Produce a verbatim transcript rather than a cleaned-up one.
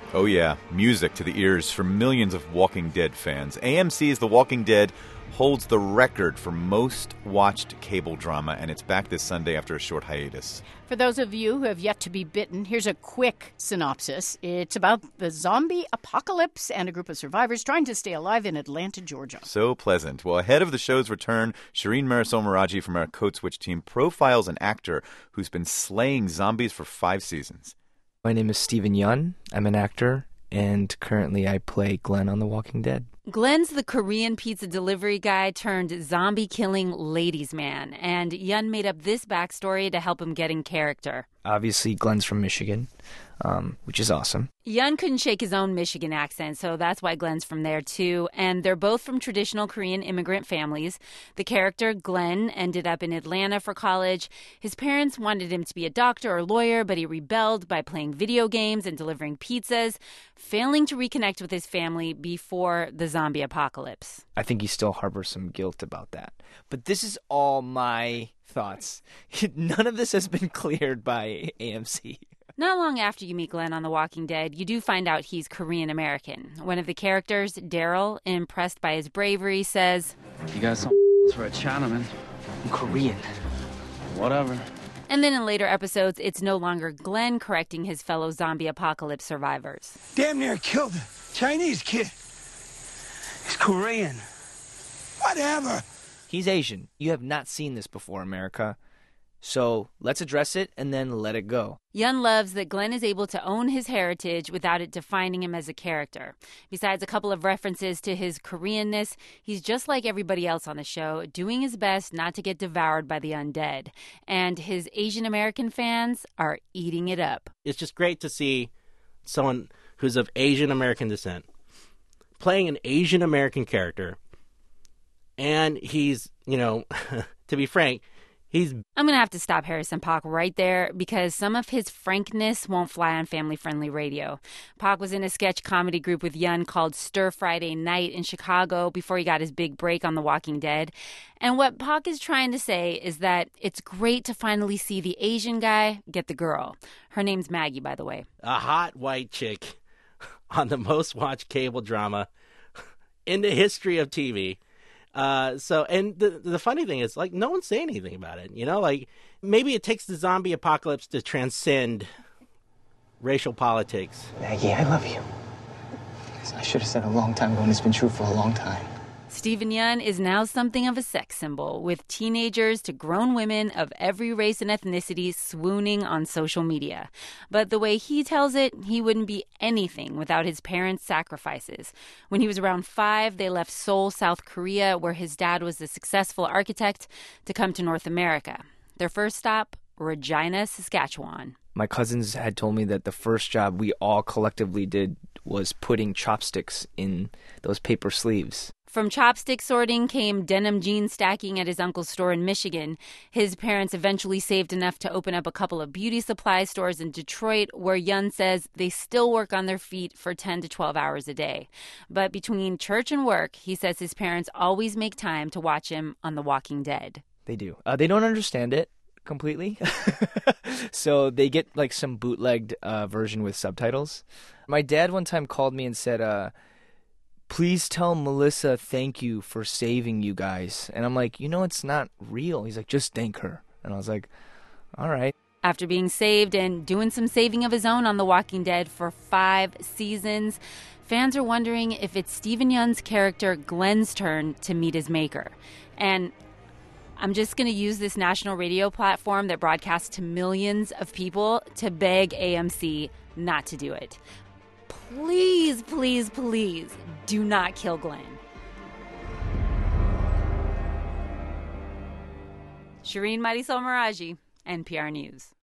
Oh yeah, music to the ears for millions of Walking Dead fans. A M C's The Walking Dead holds the record for most watched cable drama, and it's back this Sunday after a short hiatus. For those of you who have yet to be bitten, here's a quick synopsis. It's about the zombie apocalypse and a group of survivors trying to stay alive in Atlanta, Georgia. So pleasant. Well, ahead of the show's return, Shireen Marisol Meraji from our Code Switch team profiles an actor who's been slaying zombies for five seasons. My name is Steven Yeun. I'm an actor, and currently I play Glenn on The Walking Dead. Glenn's the Korean pizza delivery guy turned zombie-killing ladies' man, and Yeun made up this backstory to help him get in character. Obviously, Glenn's from Michigan, um, which is awesome. Yeun couldn't shake his own Michigan accent, so that's why Glenn's from there, too. And they're both from traditional Korean immigrant families. The character, Glenn, ended up in Atlanta for college. His parents wanted him to be a doctor or lawyer, but he rebelled by playing video games and delivering pizzas, failing to reconnect with his family before the zombie apocalypse. I think he still harbors some guilt about that. But this is all my thoughts. None of this has been cleared by A M C. Not long after you meet Glenn on The Walking Dead, you do find out he's Korean-American. One of the characters, Daryl, impressed by his bravery, says, "You got some for a Chinaman." I'm Korean. Whatever. And then in later episodes, it's no longer Glenn correcting his fellow zombie apocalypse survivors. Damn near killed a Chinese kid. He's Korean. Whatever. He's Asian. You have not seen this before, America. So let's address it and then let it go. Yeun loves that Glenn is able to own his heritage without it defining him as a character. Besides a couple of references to his Koreanness, he's just like everybody else on the show, doing his best not to get devoured by the undead. And his Asian American fans are eating it up. It's just great to see someone who's of Asian American descent playing an Asian American character. And he's, you know, to be frank, he's... I'm going to have to stop Harrison Paak right there because some of his frankness won't fly on family-friendly radio. Paak was in a sketch comedy group with Yeun called Stir Friday Night in Chicago before he got his big break on The Walking Dead. And what Paak is trying to say is that it's great to finally see the Asian guy get the girl. Her name's Maggie, by the way. A hot white chick on the most watched cable drama in the history of T V. Uh, so, and the the funny thing is, like, no one's saying anything about it, you know? Like, maybe it takes the zombie apocalypse to transcend racial politics. Maggie, I love you. I should have said a long time ago, and it's been true for a long time. Steven Yeun is now something of a sex symbol, with teenagers to grown women of every race and ethnicity swooning on social media. But the way he tells it, he wouldn't be anything without his parents' sacrifices. When he was around five, they left Seoul, South Korea, where his dad was a successful architect, to come to North America. Their first stop, Regina, Saskatchewan. My cousins had told me that the first job we all collectively did was putting chopsticks in those paper sleeves. From chopstick sorting came denim jean stacking at his uncle's store in Michigan. His parents eventually saved enough to open up a couple of beauty supply stores in Detroit, where Yeun says they still work on their feet for ten to twelve hours a day. But between church and work, he says his parents always make time to watch him on The Walking Dead. They do. Uh, they don't understand it completely. So they get like some bootlegged uh, version with subtitles. My dad one time called me and said, uh, please tell Melissa thank you for saving you guys. And I'm like, you know, it's not real. He's like, just thank her. And I was like, all right. After being saved and doing some saving of his own on The Walking Dead for five seasons, fans are wondering if it's Steven Yeun's character Glenn's turn to meet his maker. And I'm just going to use this national radio platform that broadcasts to millions of people to beg A M C not to do it. Please, please, please do not kill Glenn. Shireen Marisol Meraji, N P R News.